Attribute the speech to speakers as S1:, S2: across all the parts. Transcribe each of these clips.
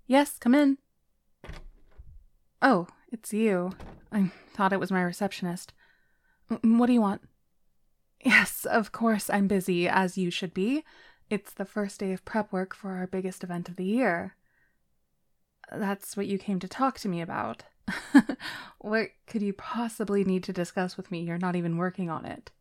S1: Yes, come in. Oh, it's you. I thought it was my receptionist. What do you want? Yes, of course I'm busy, as you should be. It's the first day of prep work for our biggest event of the year. That's what you came to talk to me about. What could you possibly need to discuss with me? You're not even working on it.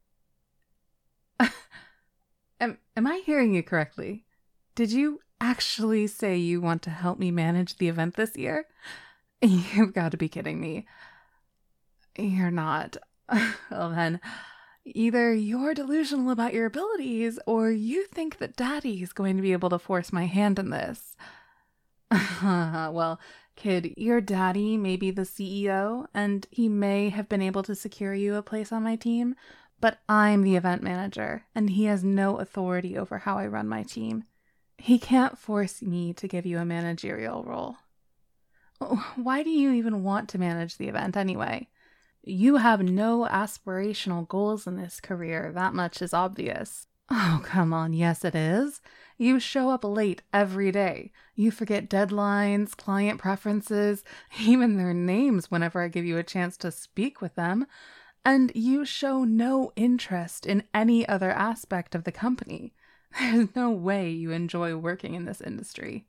S1: Am I hearing you correctly? Did you actually say you want to help me manage the event this year? You've got to be kidding me. You're not. Well then, either you're delusional about your abilities, or you think that Daddy is going to be able to force my hand in this. Well, kid, your daddy may be the CEO, and he may have been able to secure you a place on my team, but I'm the event manager, and he has no authority over how I run my team. He can't force me to give you a managerial role. Why do you even want to manage the event anyway? You have no aspirational goals in this career, that much is obvious. Oh, come on, yes it is. You show up late every day. You forget deadlines, client preferences, even their names whenever I give you a chance to speak with them. And you show no interest in any other aspect of the company. There's no way you enjoy working in this industry.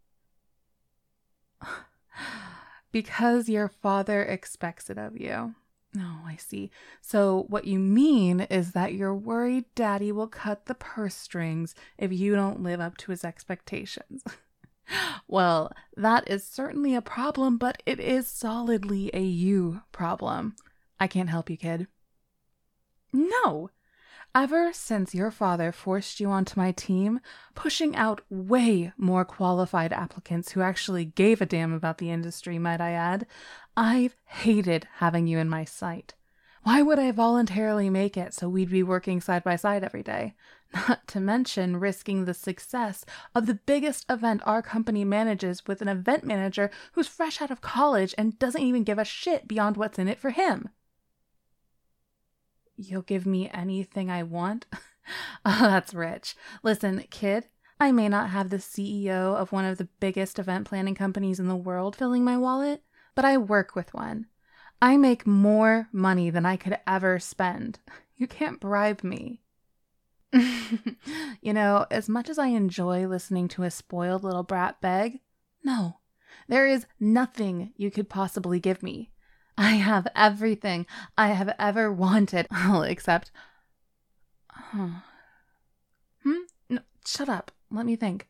S1: Because your father expects it of you. Oh, I see. So what you mean is that you're worried Daddy will cut the purse strings if you don't live up to his expectations. Well, that is certainly a problem, but it is solidly a you problem. I can't help you, kid. No! Ever since your father forced you onto my team, pushing out way more qualified applicants who actually gave a damn about the industry, might I add, I've hated having you in my sight. Why would I voluntarily make it so we'd be working side by side every day? Not to mention risking the success of the biggest event our company manages with an event manager who's fresh out of college and doesn't even give a shit beyond what's in it for him. You'll give me anything I want? Oh, that's rich. Listen, kid, I may not have the CEO of one of the biggest event planning companies in the world filling my wallet, but I work with one. I make more money than I could ever spend. You can't bribe me. You know, as much as I enjoy listening to a spoiled little brat beg, no, there is nothing you could possibly give me. I have everything I have ever wanted, except... No, shut up. Let me think.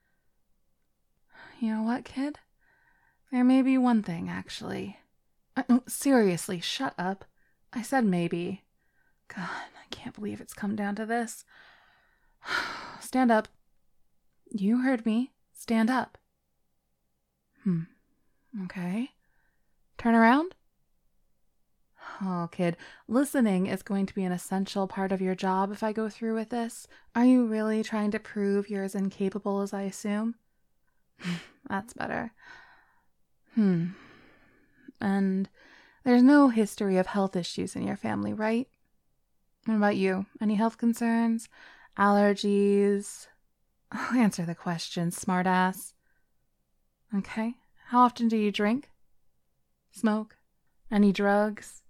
S1: You know what, kid? There may be one thing, actually. Seriously, shut up. I said maybe. God, I can't believe it's come down to this. Stand up. You heard me. Stand up. Okay. Turn around. Oh, kid, listening is going to be an essential part of your job if I go through with this. Are you really trying to prove you're as incapable as I assume? That's better. And there's no history of health issues in your family, right? What about you? Any health concerns? Allergies? Answer the question, smartass. Okay. How often do you drink? Smoke? Any drugs?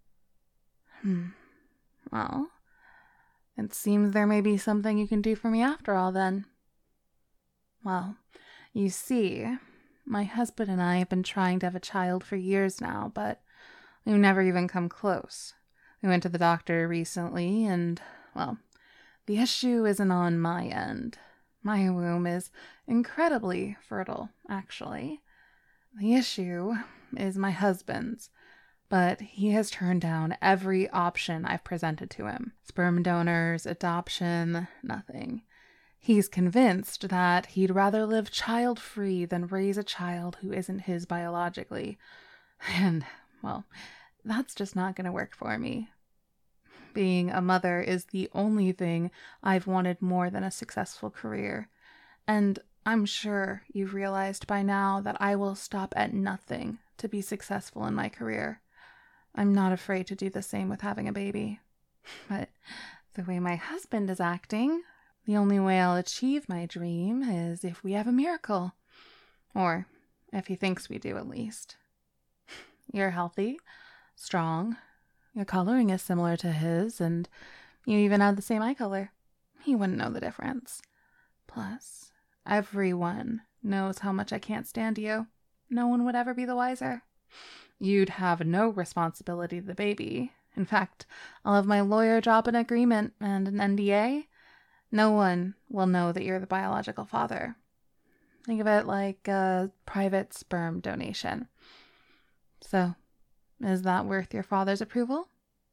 S1: Well, it seems there may be something you can do for me after all, then. Well, you see, my husband and I have been trying to have a child for years now, but we've never even come close. We went to the doctor recently, and, well, the issue isn't on my end. My womb is incredibly fertile, actually. The issue is my husband's. But he has turned down every option I've presented to him. Sperm donors, adoption, nothing. He's convinced that he'd rather live child-free than raise a child who isn't his biologically. And, well, that's just not going to work for me. Being a mother is the only thing I've wanted more than a successful career. And I'm sure you've realized by now that I will stop at nothing to be successful in my career. I'm not afraid to do the same with having a baby. But the way my husband is acting, the only way I'll achieve my dream is if we have a miracle. Or If he thinks we do, at least. You're healthy, strong. Your coloring is similar to his, and you even have the same eye color. He wouldn't know the difference. Plus, everyone knows how much I can't stand you. No one would ever be the wiser. You'd have no responsibility to the baby. In fact, I'll have my lawyer drop an agreement and an NDA. No one will know that you're the biological father. Think of it like a private sperm donation. So, is that worth your father's approval?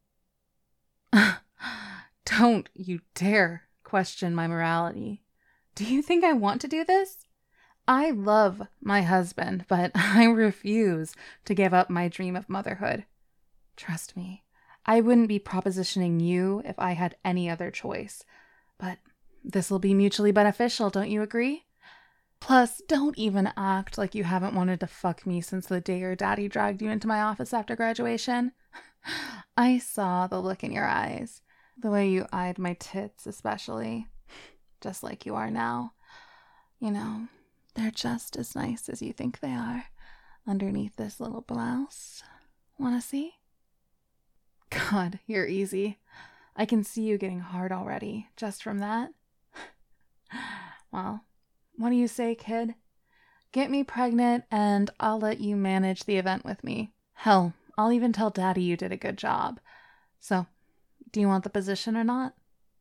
S1: Don't you dare question my morality. Do you think I want to do this? I love my husband, but I refuse to give up my dream of motherhood. Trust me, I wouldn't be propositioning you if I had any other choice. But this will be mutually beneficial, don't you agree? Plus, don't even act like you haven't wanted to fuck me since the day your daddy dragged you into my office after graduation. I saw the look in your eyes, the way you eyed my tits especially, just like you are now. You know, they're just as nice as you think they are underneath this little blouse. Wanna see? God, you're easy. I can see you getting hard already, just from that. Well, what do you say, kid? Get me pregnant and I'll let you manage the event with me. Hell, I'll even tell Daddy you did a good job. So, do you want the position or not?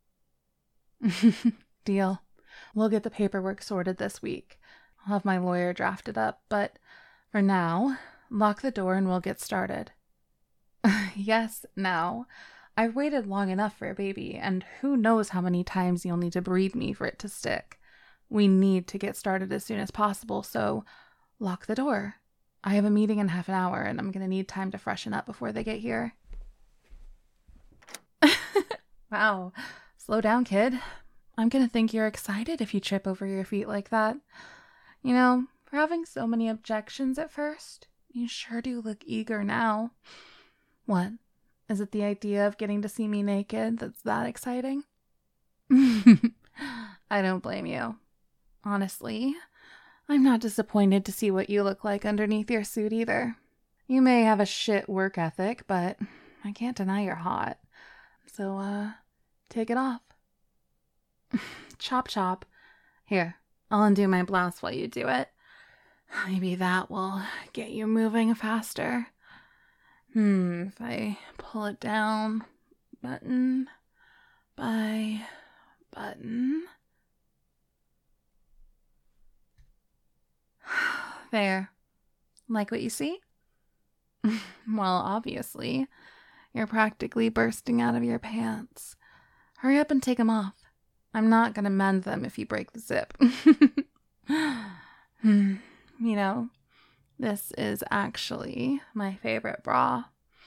S1: Deal. We'll get the paperwork sorted this week. I'll have my lawyer drafted up, but for now, lock the door and we'll get started. Yes, now. I've waited long enough for a baby, and who knows how many times you'll need to breed me for it to stick. We need to get started as soon as possible, so lock the door. I have a meeting in half an hour, and I'm going to need time to freshen up before they get here. Wow. Slow down, kid. I'm going to think you're excited if you trip over your feet like that. You know, for having so many objections at first, you sure do look eager now. What? Is it the idea of getting to see me naked that's that exciting? I don't blame you. Honestly, I'm not disappointed to see what you look like underneath your suit either. You may have a shit work ethic, but I can't deny you're hot. So, take it off. Chop chop. Here, I'll undo my blouse while you do it. Maybe that will get you moving faster. If I pull it down, button by button. There. Like what you see? Well, obviously. You're practically bursting out of your pants. Hurry up and take them off. I'm not going to mend them if you break the zip. You know, this is actually my favorite bra.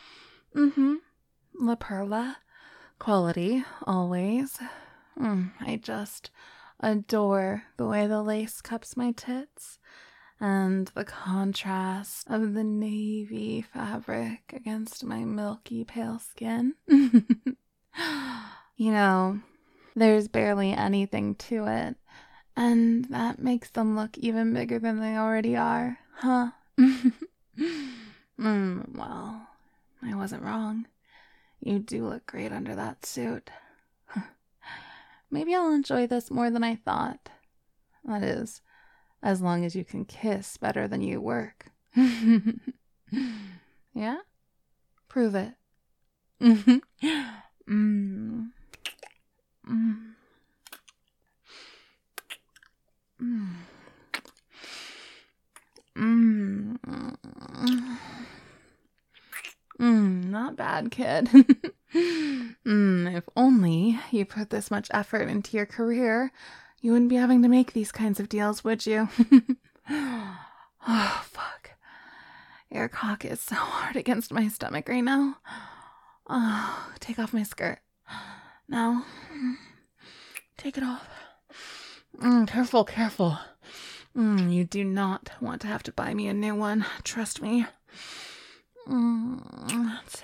S1: La Perla. Quality, always. I just adore the way the lace cups my tits and the contrast of the navy fabric against my milky pale skin. You know, there's barely anything to it, and that makes them look even bigger than they already are, huh? Well, I wasn't wrong. You do look great under that suit. Maybe I'll enjoy this more than I thought. That is, as long as you can kiss better than you work. Yeah? Prove it. Not bad, kid. If only you put this much effort into your career, you wouldn't be having to make these kinds of deals, would you? Oh, fuck. Your cock is so hard against my stomach right now. Oh, take off my skirt. Now, take it off. Careful, careful. You do not want to have to buy me a new one. Trust me. That's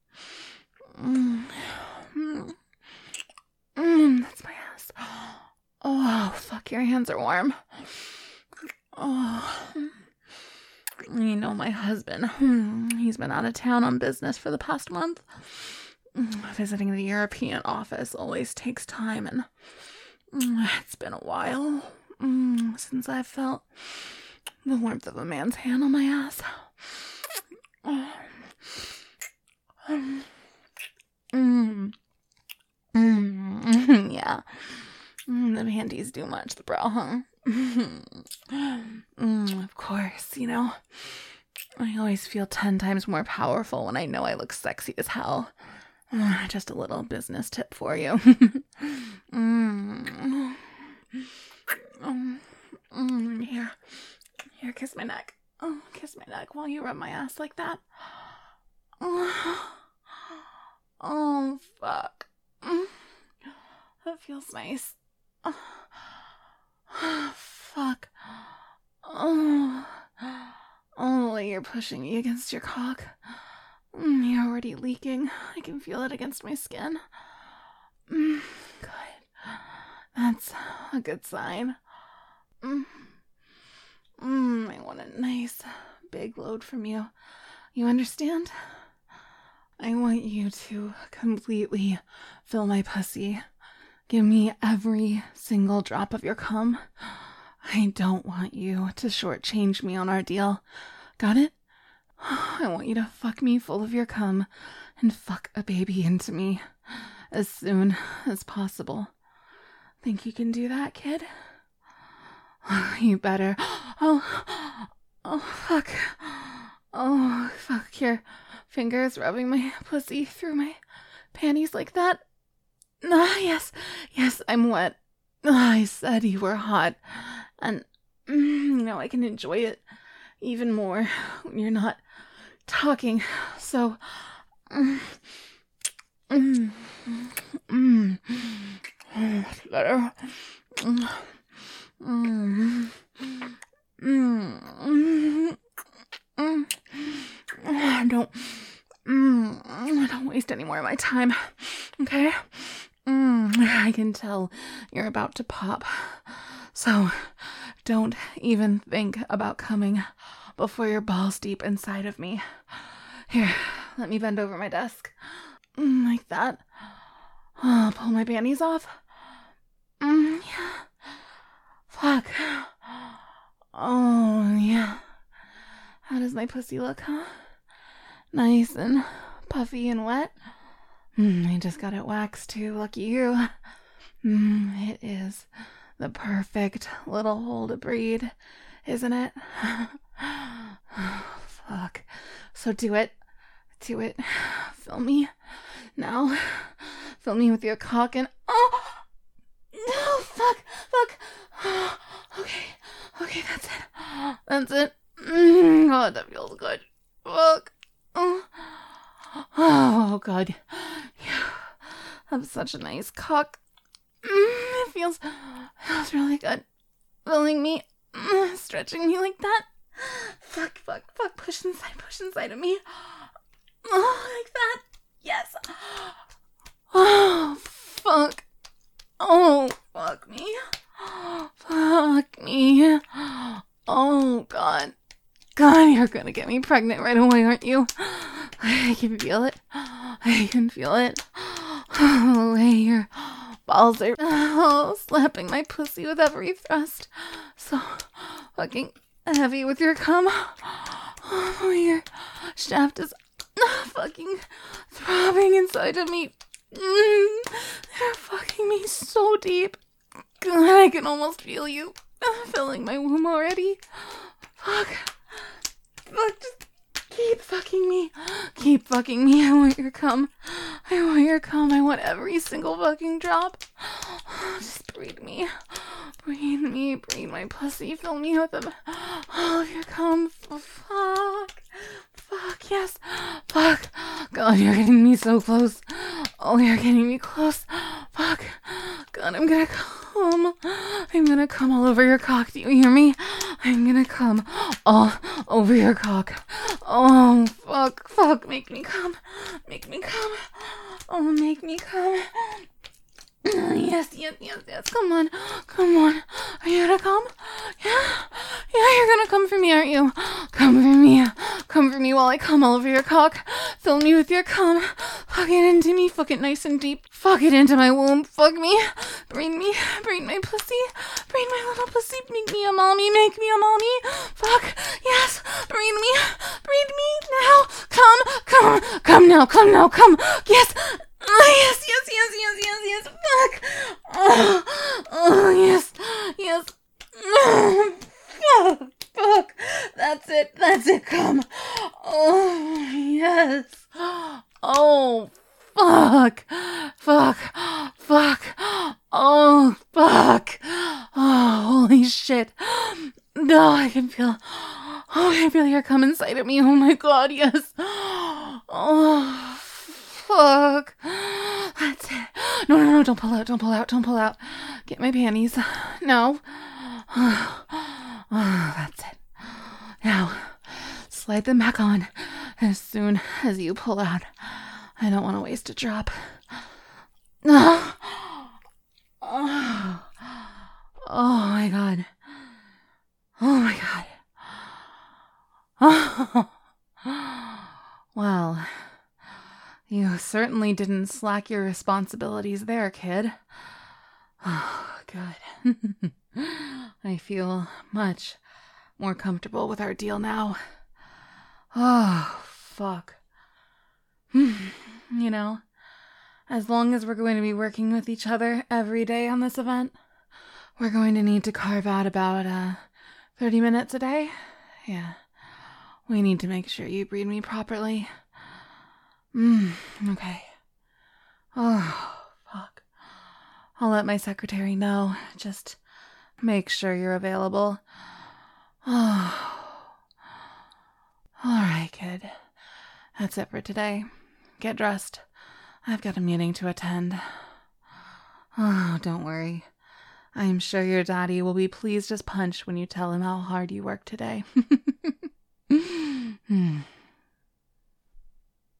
S1: my ass. Oh, fuck, your hands are warm. Oh. My husband, he's been out of town on business for the past month. Visiting the European office always takes time, and it's been a while since I felt the warmth of a man's hand on my ass. Yeah. The panties do much, the bra, huh? Of course, I always feel 10 times more powerful when I know I look sexy as hell. Just a little business tip for you. Here, kiss my neck. Oh, kiss my neck while you rub my ass like that. Oh, fuck. That feels nice. Fuck. Oh, you're pushing me against your cock. You're already leaking. I can feel it against my skin. Good. That's a good sign. I want a nice, big load from you. You understand? I want you to completely fill my pussy. Give me every single drop of your cum. I don't want you to shortchange me on our deal. Got it? I want you to fuck me full of your cum and fuck a baby into me as soon as possible. Think you can do that, kid? You better. Oh, fuck. Oh, fuck. Your fingers rubbing my pussy through my panties like that. Yes, I'm wet. I said you were hot. And, I can enjoy it even more when you're not talking. So, better. Don't waste any more of my time, okay? I can tell you're about to pop, so don't even think about coming before you're balls deep inside of me. Here, let me bend over my desk. Like that. I'll pull my panties off. Yeah. Fuck. Oh, yeah. How does my pussy look, huh? Nice and puffy and wet. I just got it waxed too, lucky you. It is the perfect little hole to breed, isn't it? Fuck. So do it. Fill me. Now. Fill me with your cock and... Oh! No, fuck. Okay, that's it. God, that feels good. Fuck. Oh, God. You have such a nice cock. It feels really good. Filling me, stretching me like that. Fuck. Push inside of me. Oh, like that. Yes. Oh, fuck. Oh, fuck me. Fuck me. Oh, God. God, you're gonna get me pregnant right away, aren't you? I can feel it. Oh, the way your balls are slapping my pussy with every thrust. So fucking heavy with your cum. Oh, your shaft is fucking throbbing inside of me. You're fucking me so deep. God, I can almost feel you filling my womb already. Fuck, just keep fucking me. I want your cum. I want every single fucking drop. Just breed me. Breed my pussy. Fill me with all of your cum. Fuck, yes. Fuck. God, you're getting me so close. Oh, you're getting me close. Fuck. God, I'm gonna come all over your cock. Do you hear me? I'm gonna come all over your cock. Oh, fuck. Make me come. Oh, make me come. Yes. Come on. Are you gonna come? Yeah, you're gonna come for me, aren't you? Come for me while I come all over your cock. Fill me with your cum. Fuck it into me. Fuck it nice and deep. Fuck it into my womb. Fuck me. Breed me. Breed my pussy. Breed my little pussy. Make me a mommy. Make me a mommy. Fuck. Yes. Breed me. Breed me now. Come now. Come now. Come. Yes. Yes. Fuck. Yes. Fuck. That's it. Come. Oh, yes. Oh, fuck. Oh, fuck. Oh, holy shit. No, I can feel your cum inside of me. Oh my God, yes. Oh, fuck. That's it. No, don't pull out. Get my panties. No. Oh, that's it. Now, slide them back on as soon as you pull out. I don't want to waste a drop. Oh my God. Oh. Well, you certainly didn't slack your responsibilities there, kid. Oh, good. I feel much more comfortable with our deal now. Oh, fuck. You know, as long as we're going to be working with each other every day on this event, we're going to need to carve out about 30 minutes a day. Yeah. We need to make sure you breed me properly. Okay. Oh, fuck. I'll let my secretary know. Just make sure you're available. Oh. All right, kid. That's it for today. Get dressed. I've got a meeting to attend. Oh, don't worry. I'm sure your daddy will be pleased as punch when you tell him how hard you worked today.